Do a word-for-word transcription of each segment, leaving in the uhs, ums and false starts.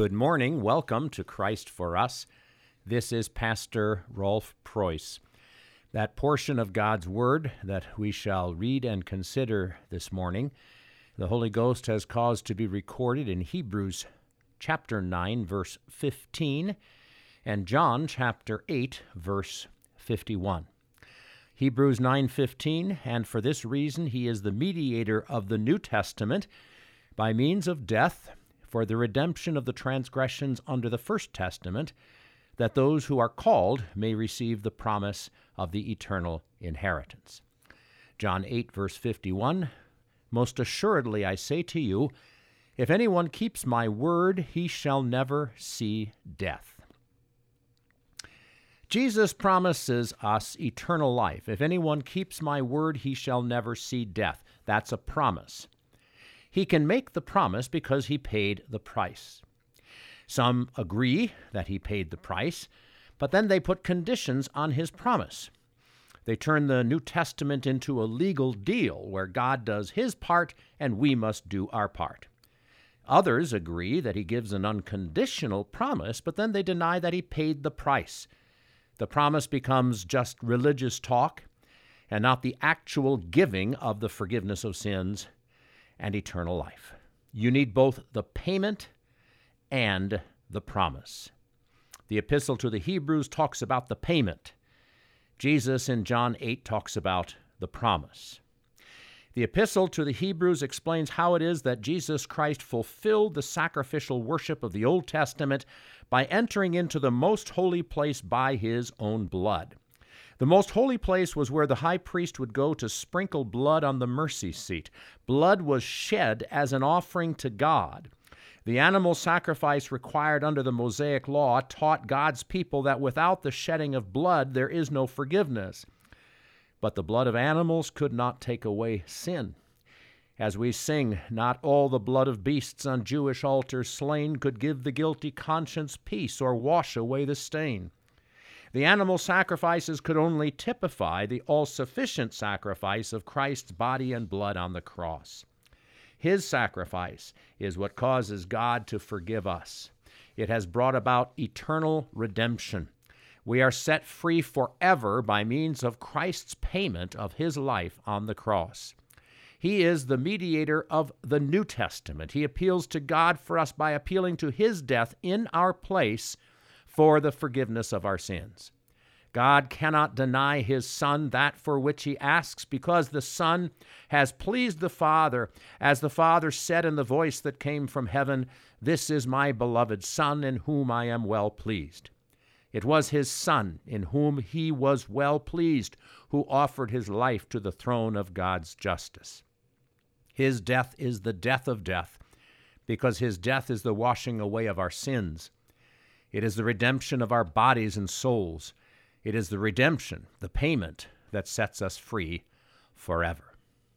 Good morning. Welcome to Christ for Us. This is Pastor Rolf Preuss. That portion of God's Word that we shall read and consider this morning, the Holy Ghost has caused to be recorded in Hebrews chapter nine, verse fifteen, and John chapter eight, verse fifty-one. Hebrews nine fifteen, and for this reason he is the mediator of the New Testament by means of death for the redemption of the transgressions under the First Testament, that those who are called may receive the promise of the eternal inheritance. John eight, verse fifty-one, Most assuredly I say to you, if anyone keeps my word, he shall never see death. Jesus promises us eternal life. If anyone keeps my word, he shall never see death. That's a promise. He can make the promise because he paid the price. Some agree that he paid the price, but then they put conditions on his promise. They turn the New Testament into a legal deal where God does his part and we must do our part. Others agree that he gives an unconditional promise, but then they deny that he paid the price. The promise becomes just religious talk and not the actual giving of the forgiveness of sins and eternal life. You need both the payment and the promise. The epistle to the Hebrews talks about the payment. Jesus in John eight talks about the promise. The epistle to the Hebrews explains how it is that Jesus Christ fulfilled the sacrificial worship of the Old Testament by entering into the most holy place by his own blood. The most holy place was where the high priest would go to sprinkle blood on the mercy seat. Blood was shed as an offering to God. The animal sacrifice required under the Mosaic law taught God's people that without the shedding of blood, there is no forgiveness. But the blood of animals could not take away sin. As we sing, not all the blood of beasts on Jewish altars slain could give the guilty conscience peace or wash away the stain. The animal sacrifices could only typify the all-sufficient sacrifice of Christ's body and blood on the cross. His sacrifice is what causes God to forgive us. It has brought about eternal redemption. We are set free forever by means of Christ's payment of his life on the cross. He is the mediator of the New Testament. He appeals to God for us by appealing to his death in our place for the forgiveness of our sins. God cannot deny his Son that for which he asks, because the Son has pleased the Father, as the Father said in the voice that came from heaven, "This is my beloved Son, in whom I am well pleased." It was his Son, in whom he was well pleased, who offered his life to the throne of God's justice. His death is the death of death, because his death is the washing away of our sins. It is the redemption of our bodies and souls. It is the redemption, the payment, that sets us free forever.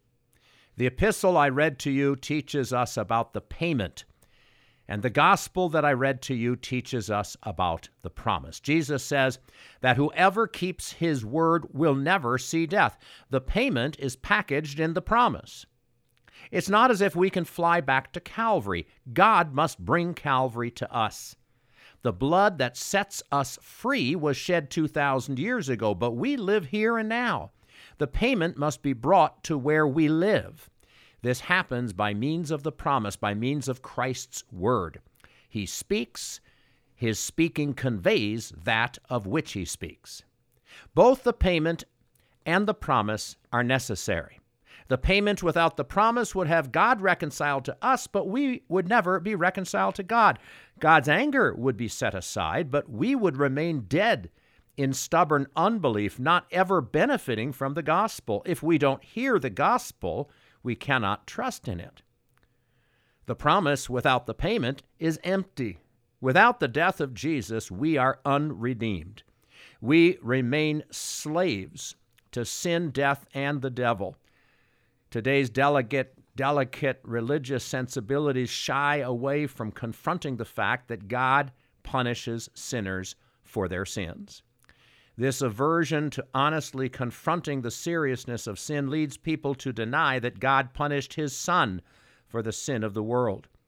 The epistle I read to you teaches us about the payment, and the gospel that I read to you teaches us about the promise. Jesus says that whoever keeps his word will never see death. The payment is packaged in the promise. It's not as if we can fly back to Calvary. God must bring Calvary to us. The blood that sets us free was shed two thousand years ago, but we live here and now. The payment must be brought to where we live. This happens by means of the promise, by means of Christ's word. He speaks, his speaking conveys that of which he speaks. Both the payment and the promise are necessary. The payment without the promise would have God reconciled to us, but we would never be reconciled to God. God's anger would be set aside, but we would remain dead in stubborn unbelief, not ever benefiting from the gospel. If we don't hear the gospel, we cannot trust in it. The promise without the payment is empty. Without the death of Jesus, we are unredeemed. We remain slaves to sin, death, and the devil. Today's delicate, delicate religious sensibilities shy away from confronting the fact that God punishes sinners for their sins. This aversion to honestly confronting the seriousness of sin leads people to deny that God punished his Son for the sin of the world.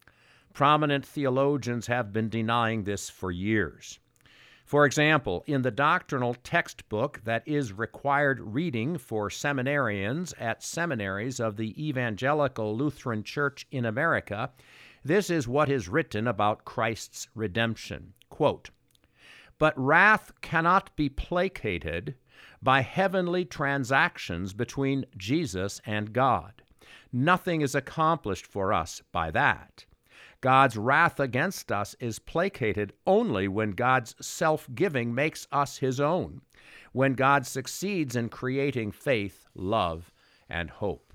Prominent theologians have been denying this for years. For example, in the doctrinal textbook that is required reading for seminarians at seminaries of the Evangelical Lutheran Church in America, this is what is written about Christ's redemption. Quote, "But wrath cannot be placated by heavenly transactions between Jesus and God. Nothing is accomplished for us by that. God's wrath against us is placated only when God's self-giving makes us his own, when God succeeds in creating faith, love, and hope."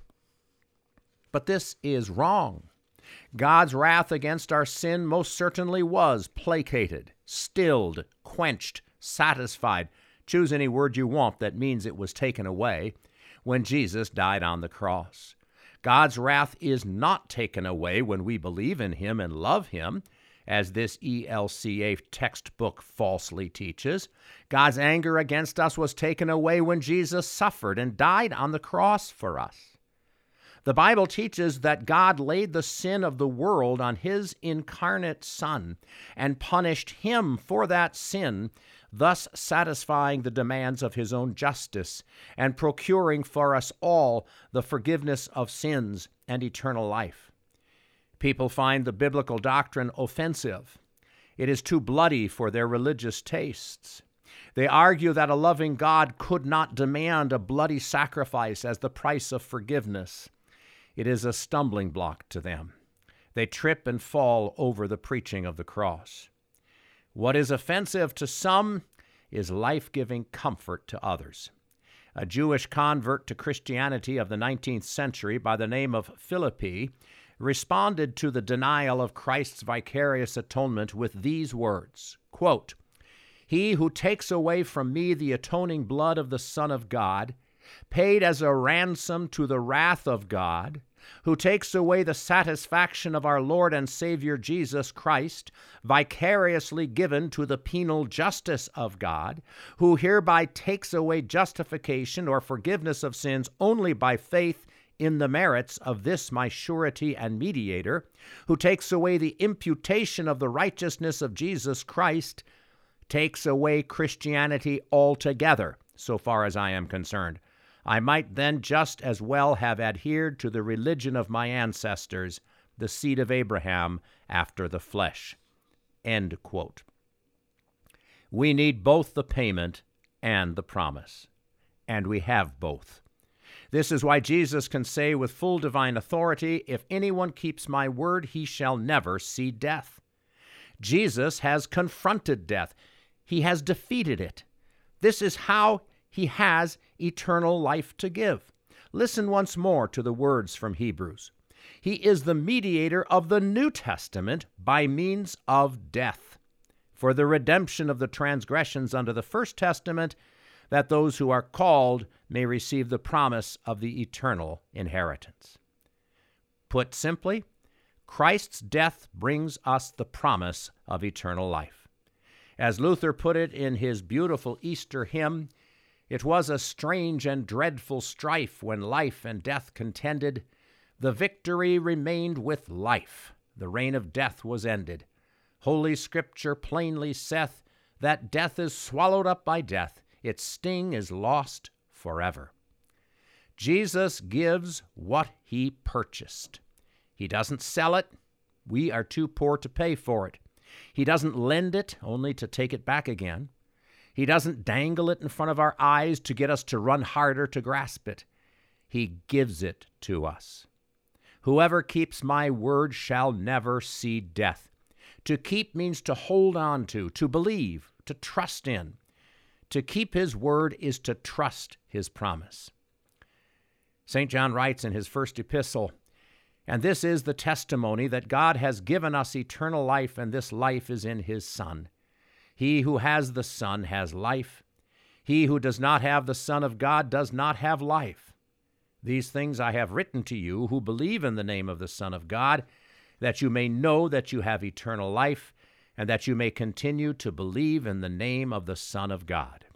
But this is wrong. God's wrath against our sin most certainly was placated, stilled, quenched, satisfied. Choose any word you want that means it was taken away when Jesus died on the cross. God's wrath is not taken away when we believe in him and love him, as this E L C A textbook falsely teaches. God's anger against us was taken away when Jesus suffered and died on the cross for us. The Bible teaches that God laid the sin of the world on his incarnate Son and punished him for that sin, thus satisfying the demands of his own justice and procuring for us all the forgiveness of sins and eternal life. People find the biblical doctrine offensive. It is too bloody for their religious tastes. They argue that a loving God could not demand a bloody sacrifice as the price of forgiveness. It is a stumbling block to them. They trip and fall over the preaching of the cross. What is offensive to some is life-giving comfort to others. A Jewish convert to Christianity of the nineteenth century by the name of Philippi responded to the denial of Christ's vicarious atonement with these words, quote, "He who takes away from me the atoning blood of the Son of God, paid as a ransom to the wrath of God, who takes away the satisfaction of our Lord and Savior Jesus Christ, vicariously given to the penal justice of God, who hereby takes away justification or forgiveness of sins only by faith in the merits of this my surety and mediator, who takes away the imputation of the righteousness of Jesus Christ, takes away Christianity altogether, so far as I am concerned. I might then just as well have adhered to the religion of my ancestors, the seed of Abraham after the flesh." End quote. We need both the payment and the promise, and we have both. This is why Jesus can say with full divine authority, "If anyone keeps my word, he shall never see death." Jesus has confronted death. He has defeated it. This is how he has eternal life to give. Listen once more to the words from Hebrews. He is the mediator of the New Testament by means of death, for the redemption of the transgressions under the First Testament, that those who are called may receive the promise of the eternal inheritance. Put simply, Christ's death brings us the promise of eternal life. As Luther put it in his beautiful Easter hymn, "It was a strange and dreadful strife when life and death contended. The victory remained with life. The reign of death was ended. Holy Scripture plainly saith that death is swallowed up by death. Its sting is lost forever." Jesus gives what he purchased. He doesn't sell it. We are too poor to pay for it. He doesn't lend it only to take it back again. He doesn't dangle it in front of our eyes to get us to run harder to grasp it. He gives it to us. "Whoever keeps my word shall never see death." To keep means to hold on to, to believe, to trust in. To keep his word is to trust his promise. Saint John writes in his first epistle, "And this is the testimony that God has given us eternal life, and this life is in his Son. He who has the Son has life. He who does not have the Son of God does not have life. These things I have written to you who believe in the name of the Son of God, that you may know that you have eternal life, and that you may continue to believe in the name of the Son of God."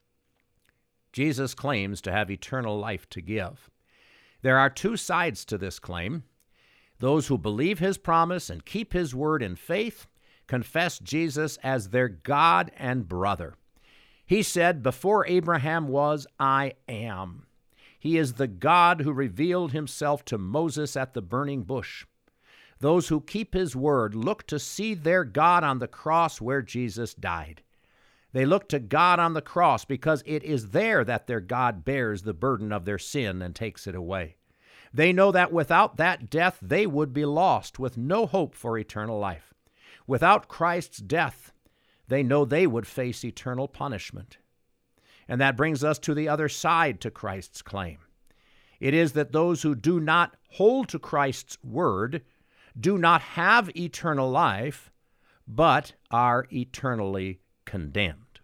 Jesus claims to have eternal life to give. There are two sides to this claim. Those who believe his promise and keep his word in faith confess Jesus as their God and brother. He said, "Before Abraham was, I am." He is the God who revealed himself to Moses at the burning bush. Those who keep his word look to see their God on the cross where Jesus died. They look to God on the cross because it is there that their God bears the burden of their sin and takes it away. They know that without that death, they would be lost with no hope for eternal life. Without Christ's death, they know they would face eternal punishment. And that brings us to the other side to Christ's claim. It is that those who do not hold to Christ's word do not have eternal life, but are eternally condemned.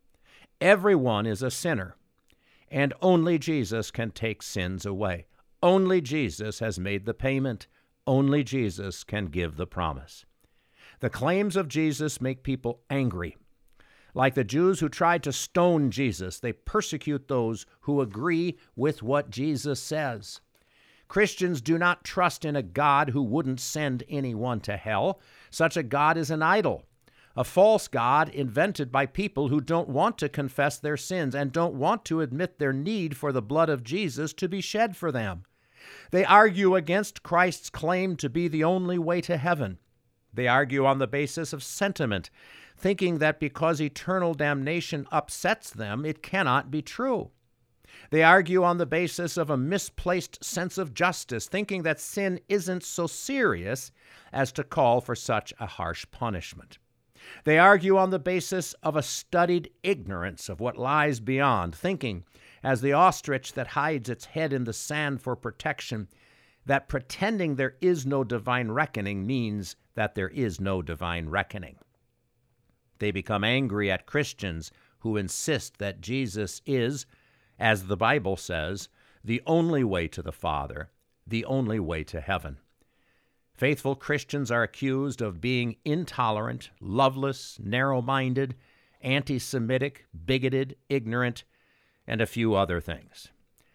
Everyone is a sinner, and only Jesus can take sins away. Only Jesus has made the payment. Only Jesus can give the promise. The claims of Jesus make people angry. Like the Jews who tried to stone Jesus, they persecute those who agree with what Jesus says. Christians do not trust in a God who wouldn't send anyone to hell. Such a God is an idol, a false God invented by people who don't want to confess their sins and don't want to admit their need for the blood of Jesus to be shed for them. They argue against Christ's claim to be the only way to heaven. They argue on the basis of sentiment, thinking that because eternal damnation upsets them, it cannot be true. They argue on the basis of a misplaced sense of justice, thinking that sin isn't so serious as to call for such a harsh punishment. They argue on the basis of a studied ignorance of what lies beyond, thinking, as the ostrich that hides its head in the sand for protection, that pretending there is no divine reckoning means that there is no divine reckoning. They become angry at Christians who insist that Jesus is, as the Bible says, the only way to the Father, the only way to heaven. Faithful Christians are accused of being intolerant, loveless, narrow-minded, anti-Semitic, bigoted, ignorant, and a few other things.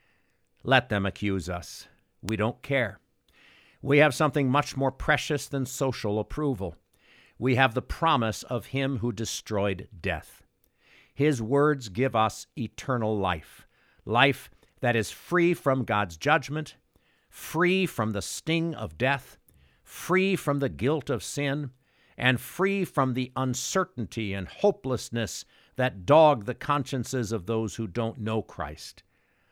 Let them accuse us. We don't care. We have something much more precious than social approval. We have the promise of him who destroyed death. His words give us eternal life, life that is free from God's judgment, free from the sting of death, free from the guilt of sin, and free from the uncertainty and hopelessness that dog the consciences of those who don't know Christ.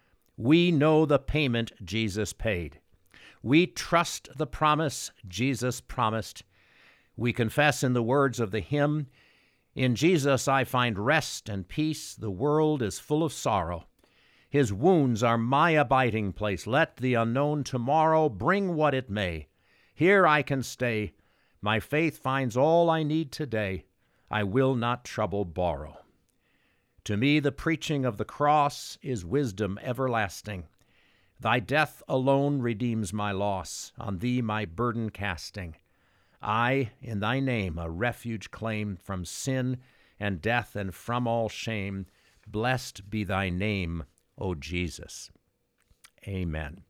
We know the payment Jesus paid. We trust the promise Jesus promised. We confess in the words of the hymn, "In Jesus I find rest and peace. The world is full of sorrow. His wounds are my abiding place. Let the unknown tomorrow bring what it may. Here I can stay. My faith finds all I need today. I will not trouble borrow." To me, the preaching of the cross is wisdom everlasting. Thy death alone redeems my loss, on thee my burden casting. I, in thy name, a refuge claim from sin and death and from all shame. Blessed be thy name, O Jesus. Amen.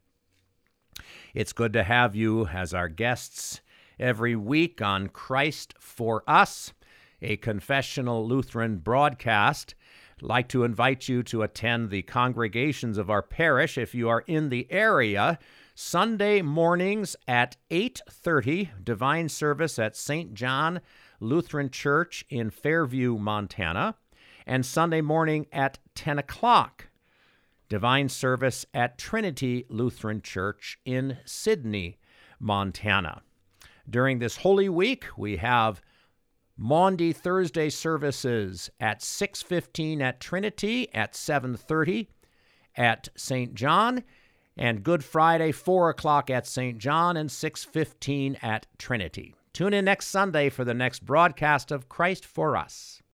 It's good to have you as our guests every week on Christ for Us, a confessional Lutheran broadcast. I'd like to invite you to attend the congregations of our parish if you are in the area. Sunday mornings at eight thirty, divine service at Saint John Lutheran Church in Fairview, Montana, and Sunday morning at ten o'clock, divine service at Trinity Lutheran Church in Sidney, Montana. During this Holy Week, we have Maundy Thursday services at six fifteen at Trinity, at seven thirty at Saint John, and Good Friday, four o'clock at Saint John and six fifteen at Trinity. Tune in next Sunday for the next broadcast of Christ for Us.